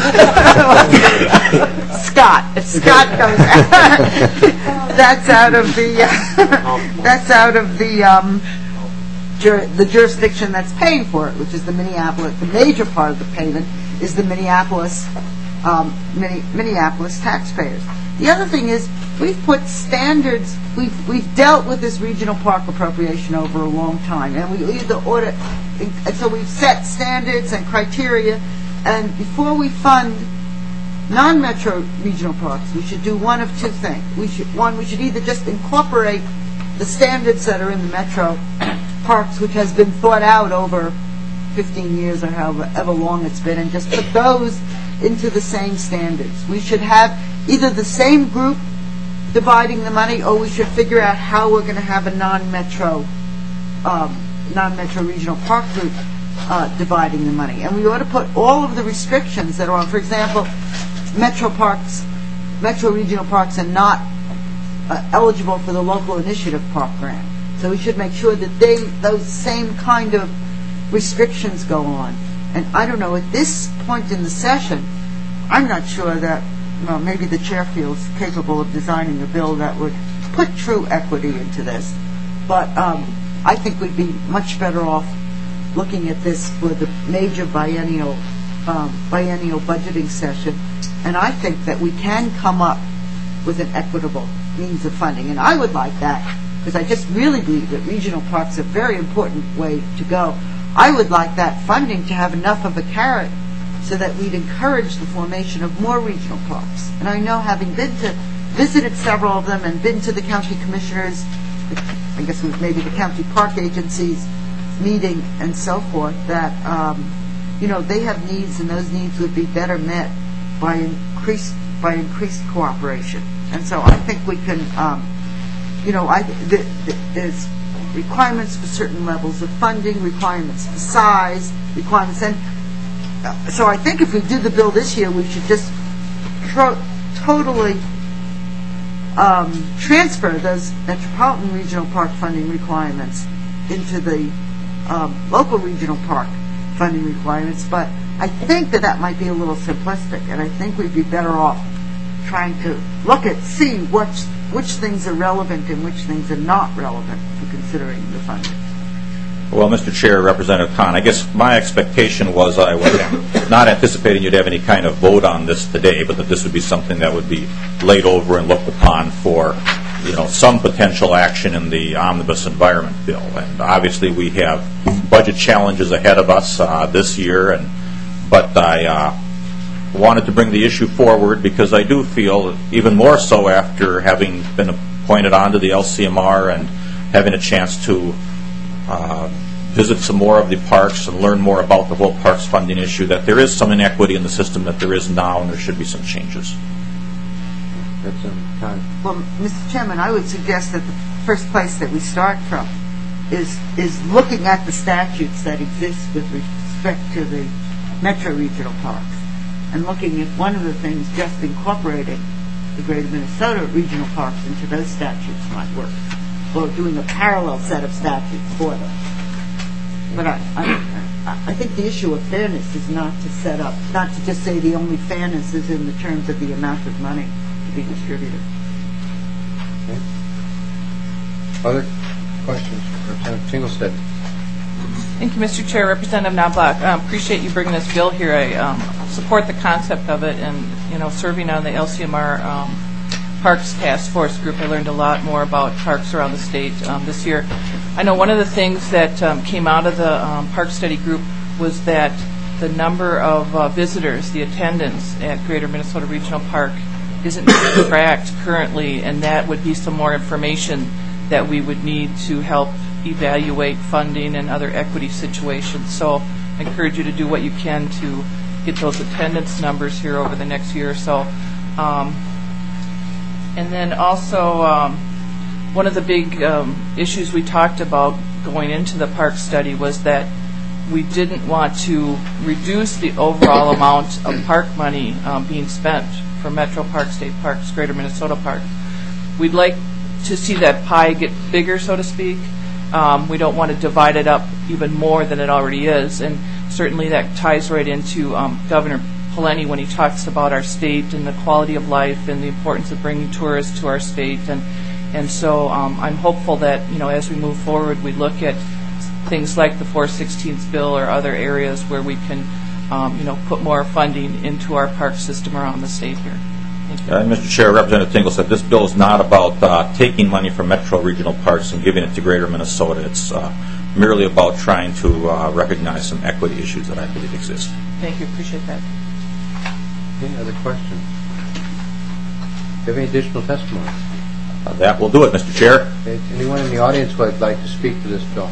Scott, if Scott goes, that's out of the uh, that's out of the um, jur- the jurisdiction that's paying for it, which is the Minneapolis. The major part of the payment is the Minneapolis um, Mini- Minneapolis taxpayers. The other thing is we've put standards. We've we've dealt with this regional park appropriation over a long time, and we either order, and so we've set standards and criteria. And before we fund non-metro regional parks, we should do one of two things. We should one we should either just incorporate the standards that are in the metro parks, which has been thought out over fifteen years or however long it's been, and just put those into the same standards. We should have either the same group dividing the money, or we should figure out how we're going to have a non-metro, um, non-metro regional park group uh, dividing the money. And we ought to put all of the restrictions that are on. For example, metro parks, metro regional parks are not uh, eligible for the local initiative park grant. So we should make sure that they, those same kind of restrictions go on. And I don't know, at this point in the session, I'm not sure that, well, maybe the chair feels capable of designing a bill that would put true equity into this. But um, I think we'd be much better off looking at this for the major biennial, um, biennial budgeting session. And I think that we can come up with an equitable means of funding. And I would like that, because I just really believe that regional parks are a very important way to go. I would like that funding to have enough of a carrot so that we'd encourage the formation of more regional parks. And I know, having been to, visited several of them and been to the county commissioners, I guess it was maybe the county park agencies meeting and so forth, that, um, you know, they have needs, and those needs would be better met by increased, by increased cooperation. And so I think we can, um, you know, I, the, the, there's requirements for certain levels of funding, requirements for size, requirements, and uh, so I think if we do the bill this year, we should just tro- totally um, transfer those metropolitan regional park funding requirements into the um, local regional park funding requirements. But I think that that might be a little simplistic, and I think we'd be better off trying to look at, see what, which things are relevant and which things are not relevant for considering the funding. Well, Mister Chair, Representative Khan, I guess my expectation was I was not anticipating you'd have any kind of vote on this today, but that this would be something that would be laid over and looked upon for, you know, some potential action in the omnibus environment bill. And obviously we have budget challenges ahead of us uh, this year, and but I uh, wanted to bring the issue forward because I do feel, even more so after having been appointed onto the L C M R and having a chance to uh, visit some more of the parks and learn more about the whole parks funding issue, that there is some inequity in the system that there is now, and there should be some changes. That's um, time. Well, Mister Chairman, I would suggest that the first place that we start from is is looking at the statutes that exist with respect to the metro regional parks, and looking at one of the things, just incorporating the Greater Minnesota regional parks into those statutes might work, or doing a parallel set of statutes for them. But I, I, I think the issue of fairness is not to set up, not to just say the only fairness is in the terms of the amount of money to be distributed. Okay. Other questions? Representative Tinglestead. Thank you, Mister Chair. Representative Knobloch, I um, appreciate you bringing this bill here. I um, support the concept of it, and, you know, serving on the L C M R um, Parks Task Force group, I learned a lot more about parks around the state um, this year. I know one of the things that um, came out of the um, Park Study Group was that the number of uh, visitors, the attendance at Greater Minnesota Regional Park isn't being tracked currently, and that would be some more information that we would need to help evaluate funding and other equity situations. So I encourage you to do what you can to get those attendance numbers here over the next year or so. Um, and then also, um, one of the big um, issues we talked about going into the park study was that we didn't want to reduce the overall amount of park money um, being spent for Metro Park, State Parks, Greater Minnesota Park. We'd like to see that pie get bigger, so to speak. Um, we don't want to divide it up even more than it already is, and certainly that ties right into um, Governor Pawlenty when he talks about our state and the quality of life and the importance of bringing tourists to our state. And and so um, I'm hopeful that, you know, as we move forward, we look at things like the four sixteenths bill or other areas where we can, um, you know, put more funding into our park system around the state here. Thank you. Uh, Mister Chair, Representative Tingle said this bill is not about uh, taking money from metro regional parks and giving it to Greater Minnesota. It's uh, merely about trying to uh, recognize some equity issues that I believe exist. Thank you. Appreciate that. Any other questions? Do you have any additional testimony? Uh, that will do it, Mister Chair. Okay. Anyone in the audience who would like to speak to this bill?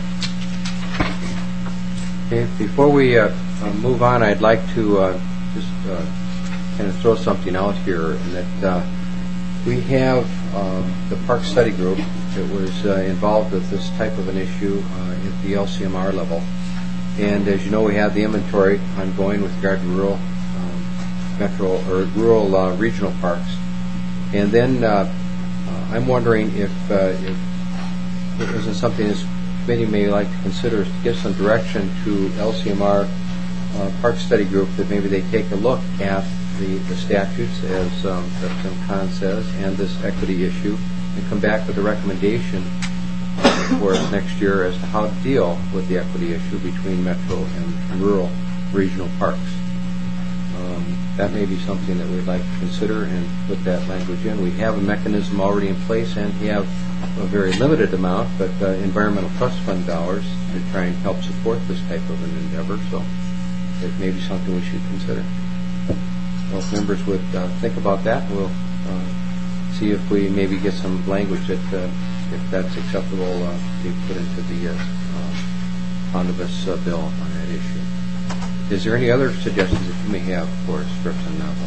Okay. Before we uh, uh, move on, I'd like to uh, just uh, kind of throw something out here, and that uh, We have uh, the Park Study Group that was uh, involved with this type of an issue uh, at the L C M R level. And as you know, we have the inventory ongoing with regard to rural, um, metro, or rural uh, regional parks. And then uh, uh, I'm wondering if, uh, if it isn't something this committee may like to consider, is to give some direction to L C M R uh, Park Study Group that maybe they take a look at the, the statutes, as um, Representative Kahn says, and this equity issue, and come back with a recommendation uh, for us next year as to how to deal with the equity issue between metro and rural regional parks. Um, that may be something that we'd like to consider and put that language in. We have a mechanism already in place, and we have a very limited amount, but uh, environmental trust fund dollars to try and help support this type of an endeavor, so it may be something we should consider. Well, if members would uh, think about that, we'll uh, see if we maybe get some language that, uh, if that's acceptable, uh, be put into the uh, uh, omnibus uh, bill on that issue. Is there any other suggestions that you may have for us, Representative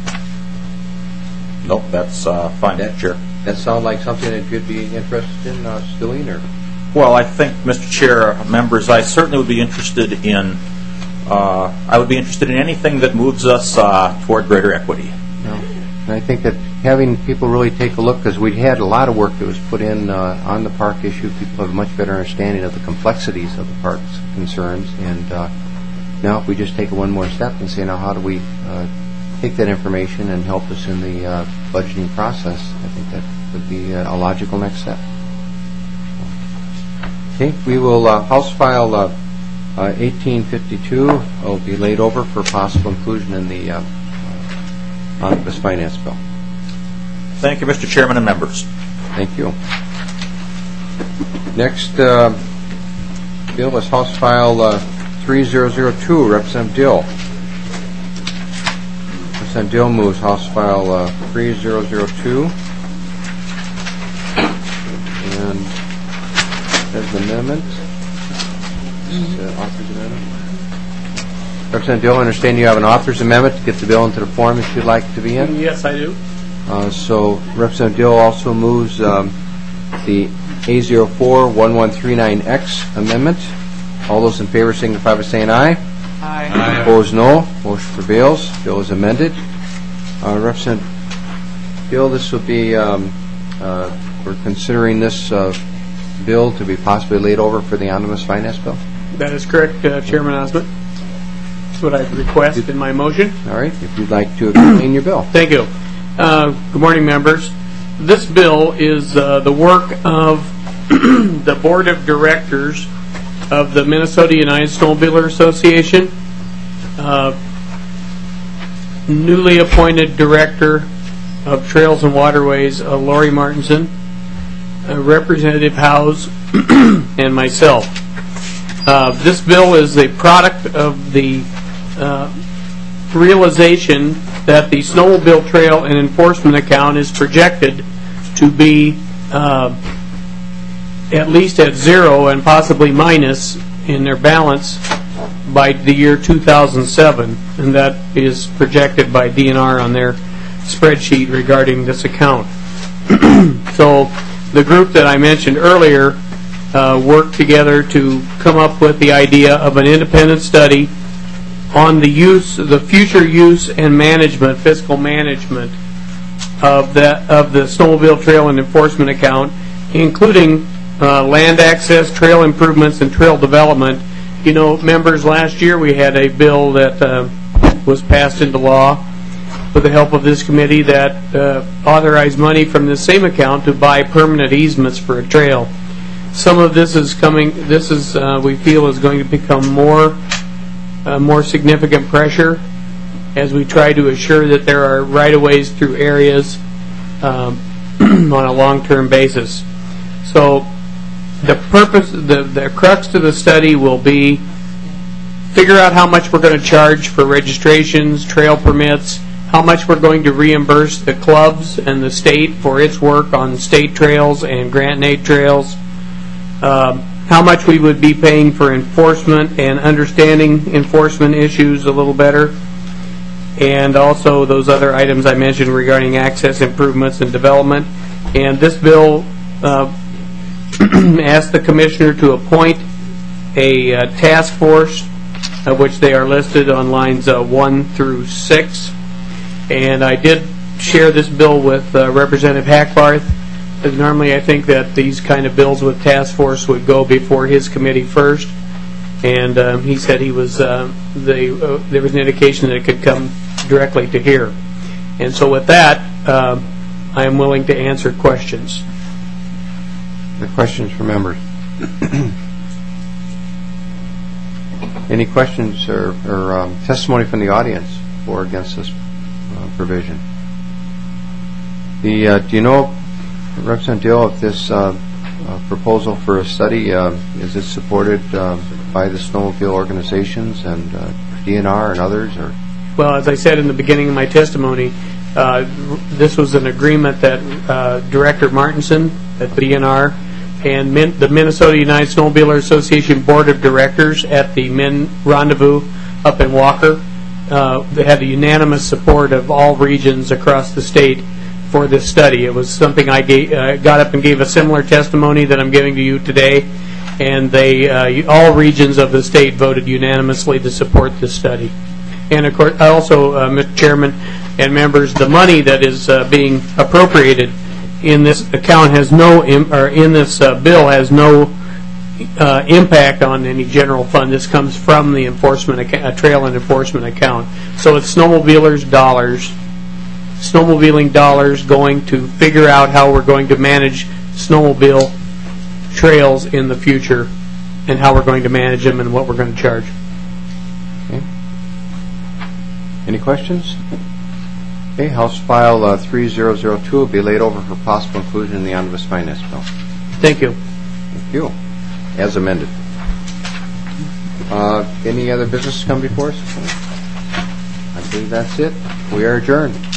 Nava? Nope, that's uh, fine, that, Chair. That sound like something that you'd be interested in uh, doing, or? Well, I think, Mister Chair, members, I certainly would be interested in Uh, I would be interested in anything that moves us uh, toward greater equity. No. And I think that having people really take a look, because we had a lot of work that was put in uh, on the park issue. People have a much better understanding of the complexities of the park's concerns. And uh, now if we just take one more step and say, now how do we uh, take that information and help us in the uh, budgeting process, I think that would be uh, a logical next step. Okay, we will uh, House File uh, Uh, eighteen fifty-two will be laid over for possible inclusion in the uh, uh, Omnibus Finance Bill. Thank you, Mister Chairman and members. Thank you. Next uh, bill is House File uh, three thousand two, Representative Dill. Representative Dill moves House File uh, three thousand two. And there's an amendment. Uh, author's amendment. Representative Dill, I understand you have an author's amendment to get the bill into the form that you'd like it to be in? Yes, I do. Uh, so Representative Dill also moves um, the A zero four one one three nine X amendment. All those in favor signify by saying aye. Aye. Aye. Opposed, no. Motion prevails. Bill is amended. Uh, Representative Dill, this will be, um, uh, we're considering this uh, bill to be possibly laid over for the Omnibus Finance Bill. That is correct, uh, Chairman Osmond. That's what I request in my motion. All right. If you'd like to explain your bill. Thank you. Uh, good morning, members. This bill is uh, the work of the Board of Directors of the Minnesota United Snowmobiler Association, uh, newly appointed Director of Trails and Waterways, uh, Lori Martinson, uh, Representative Howes, and myself. Uh, this bill is a product of the uh, realization that the snowmobile trail and enforcement account is projected to be uh, at least at zero and possibly minus in their balance by the year two thousand seven, and that is projected by D N R on their spreadsheet regarding this account. So the group that I mentioned earlier uh, worked together to come up with the idea of an independent study on the use, the future use and management, fiscal management of that of the snowmobile trail and enforcement account, including uh, land access, trail improvements, and trail development. You know, members, last year we had a bill that uh, was passed into law with the help of this committee that uh, authorized money from the same account to buy permanent easements for a trail. Some of this is coming. This is uh, we feel is going to become more. Uh, more significant pressure as we try to assure that there are right-of-ways through areas um, on a long-term basis. So the purpose, the, the crux to the study will be figure out how much we're going to charge for registrations, trail permits, how much we're going to reimburse the clubs and the state for its work on state trails and grant and aid trails, um, how much we would be paying for enforcement and understanding enforcement issues a little better, and also those other items I mentioned regarding access improvements and development. And this bill uh, asked the Commissioner to appoint a uh, task force, of which they are listed on lines uh, one through six. And I did share this bill with uh, Representative Hackbarth, because normally I think that these kind of bills with task force would go before his committee first. And um, he said he was uh, the, uh, there was an indication that it could come directly to here. And so with that, uh, I am willing to answer questions. The questions from members. Any questions or, or um, testimony from the audience for or against this uh, provision? The uh, do you know, Representative Dill, if this uh, uh, proposal for a study uh, is it supported uh, by the snowmobile organizations and uh, D N R and others, or? Well, as I said in the beginning of my testimony, uh, this was an agreement that uh, Director Martinson at the D N R and Min- the Minnesota United Snowmobiler Association Board of Directors at the Min Rendezvous up in Walker. Uh, they had the unanimous support of all regions across the state for this study. It was something I gave, uh, got up and gave a similar testimony that I'm giving to you today, and they uh, all regions of the state voted unanimously to support this study. And of course, also, uh, Mister Chairman and members, the money that is uh, being appropriated in this account has no, Im- or in this uh, bill has no uh, impact on any general fund. This comes from the enforcement account, uh, trail and enforcement account. So it's snowmobilers' dollars, snowmobiling dollars going to figure out how we're going to manage snowmobile trails in the future and how we're going to manage them and what we're going to charge. Okay. Any questions? Okay, House File uh, three thousand two will be laid over for possible inclusion in the Omnibus Finance Bill. Thank you. Thank you. As amended. Uh, any other business to come before us? I believe that's it. We are adjourned.